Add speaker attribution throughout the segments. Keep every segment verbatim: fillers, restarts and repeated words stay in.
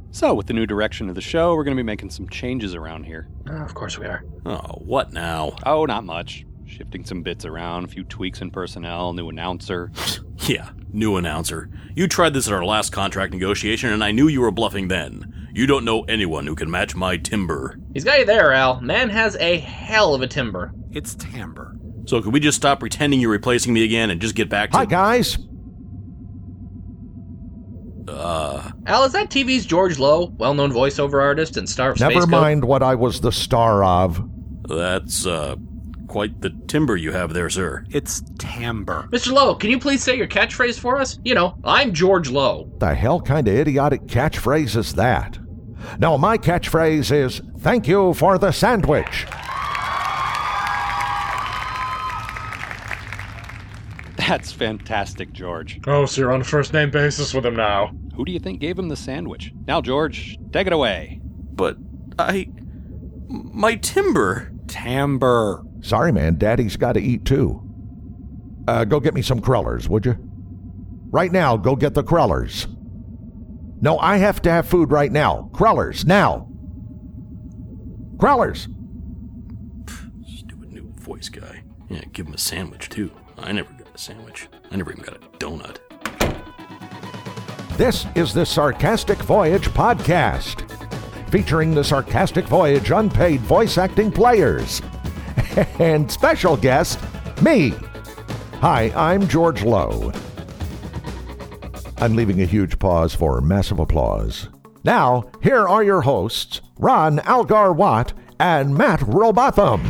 Speaker 1: So, with the new direction of the show, we're going to be making some changes around here.
Speaker 2: Oh, of course we are.
Speaker 3: Oh, what now?
Speaker 1: Oh, not much. Shifting some bits around, a few tweaks in personnel, new announcer.
Speaker 3: Yeah, new announcer. You tried this at our last contract negotiation, and I knew you were bluffing then. You don't know anyone who can match my timbre.
Speaker 2: He's got you there, Al. Man has a hell of a timbre.
Speaker 4: It's timbre.
Speaker 3: So can we just stop pretending you're replacing me again and just get back to...
Speaker 5: Hi, guys.
Speaker 3: Uh...
Speaker 2: Al, is that T V's George Lowe, well-known voiceover artist and star of
Speaker 5: Never
Speaker 2: Space
Speaker 5: mind what I was the star of.
Speaker 3: That's, uh, quite the timbre you have there, sir.
Speaker 4: It's timbre.
Speaker 2: Mister Lowe, can you please say your catchphrase for us? You know, I'm George Lowe.
Speaker 5: The hell kind of idiotic catchphrase is that? No, my catchphrase is, thank you for the sandwich.
Speaker 1: That's fantastic, George.
Speaker 6: Oh, so you're on a first-name basis with him now.
Speaker 1: Who do you think gave him the sandwich? Now, George, take it away.
Speaker 3: But I... my timbre...
Speaker 4: Timbre.
Speaker 5: Sorry, man, Daddy's got to eat too. Uh, go get me some crullers, would you? Right now, go get the crullers. No, I have to have food right now. Crullers, now. Crullers.
Speaker 3: Stupid new voice guy. Yeah, give him a sandwich, too. I never got a sandwich. I never even got a donut.
Speaker 5: This is the Sarcastic Voyage podcast, featuring the Sarcastic Voyage unpaid voice acting players. And special guest, me. Hi, I'm George Lowe. I'm leaving a huge pause for massive applause. Now, here are your hosts, Ron Algar Watt and Matt Robotham.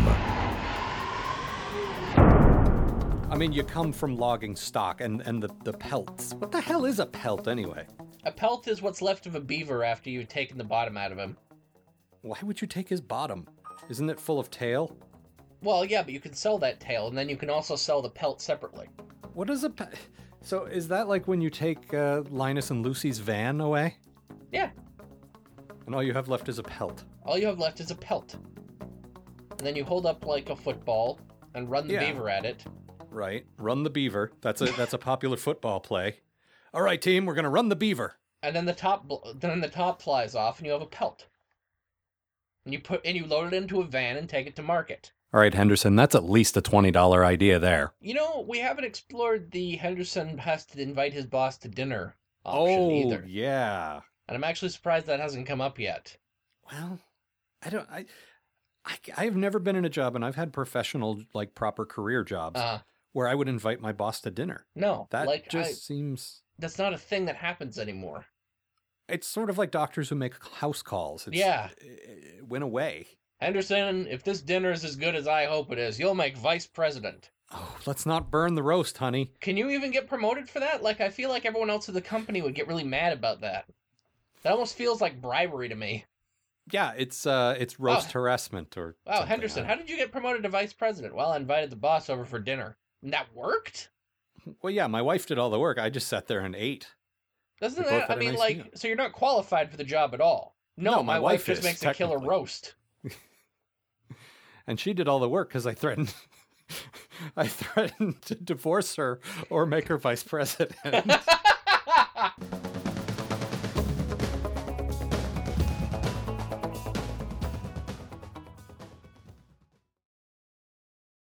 Speaker 4: I mean, you come from logging stock and, and the, the pelts. What the hell is a pelt anyway?
Speaker 2: A pelt is what's left of a beaver after you've taken the bottom out of him.
Speaker 4: Why would you take his bottom? Isn't it full of tail?
Speaker 2: Well, yeah, but you can sell that tail, and then you can also sell the pelt separately.
Speaker 4: What is a pe- So is that like when you take uh, Linus and Lucy's van away?
Speaker 2: Yeah.
Speaker 4: And all you have left is a pelt?
Speaker 2: All you have left is a pelt. And then you hold up like a football and run the
Speaker 4: Yeah.
Speaker 2: beaver at it.
Speaker 4: Right. Run the beaver. That's a that's a popular football play. All right, team, we're gonna run the beaver.
Speaker 2: And then the top bl- then the top flies off, and you have a pelt. And you put and you load it into a van and take it to market.
Speaker 4: All right, Henderson, that's at least a twenty dollars idea there.
Speaker 2: You know, we haven't explored the Henderson has to invite his boss to dinner option
Speaker 4: Oh,
Speaker 2: either.
Speaker 4: yeah.
Speaker 2: And I'm actually surprised that hasn't come up yet.
Speaker 4: Well, I don't. I, I, I've never been in a job, and I've had professional, like proper career jobs,
Speaker 2: Uh,
Speaker 4: where I would invite my boss to dinner.
Speaker 2: no,
Speaker 4: That
Speaker 2: like
Speaker 4: just
Speaker 2: I,
Speaker 4: seems.
Speaker 2: that's not a thing that happens anymore.
Speaker 4: It's sort of like doctors who make house calls. It's,
Speaker 2: Yeah.
Speaker 4: it, it went away.
Speaker 2: Henderson, if this dinner is as good as I hope it is, you'll make vice president.
Speaker 4: Oh, let's not burn the roast, honey.
Speaker 2: Can you even get promoted for that? Like, I feel like everyone else in the company would get really mad about that. That almost feels like bribery to me.
Speaker 4: Yeah, it's uh, it's roast
Speaker 2: Oh.
Speaker 4: harassment or.
Speaker 2: Wow,
Speaker 4: something.
Speaker 2: Henderson, how did you get promoted to vice president? Well, I invited the boss over for dinner. And that worked?
Speaker 4: Well, yeah, my wife did all the work. I just sat there and ate.
Speaker 2: Doesn't
Speaker 4: We both
Speaker 2: that, I
Speaker 4: had a
Speaker 2: mean,
Speaker 4: nice
Speaker 2: like,
Speaker 4: meal.
Speaker 2: so you're not qualified for the job at all? No,
Speaker 4: No,
Speaker 2: my,
Speaker 4: my
Speaker 2: wife,
Speaker 4: wife
Speaker 2: just
Speaker 4: is,
Speaker 2: makes a killer
Speaker 4: technically.
Speaker 2: roast.
Speaker 4: And she did all the work because I threatened. I threatened to divorce her or make her vice president.